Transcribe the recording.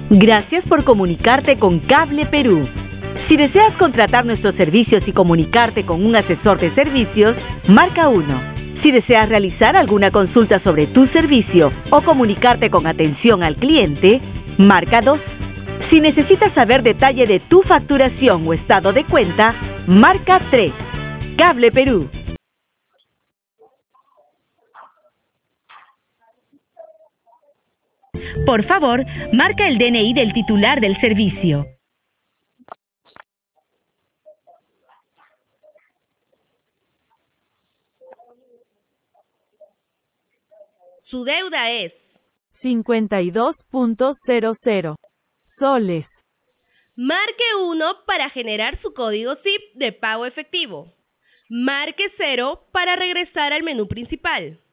Gracias por comunicarte con Cable Perú. Si deseas contratar nuestros servicios y comunicarte con un asesor de servicios, marca 1. Si deseas realizar alguna consulta sobre tu servicio o comunicarte con atención al cliente, marca 2. Si necesitas saber detalle de tu facturación o estado de cuenta, marca 3. Cable Perú. Por favor, marca el DNI del titular del servicio. Su deuda es 52.00 soles. Marque 1 para generar su código SIP de pago efectivo. Marque 0 para regresar al menú principal.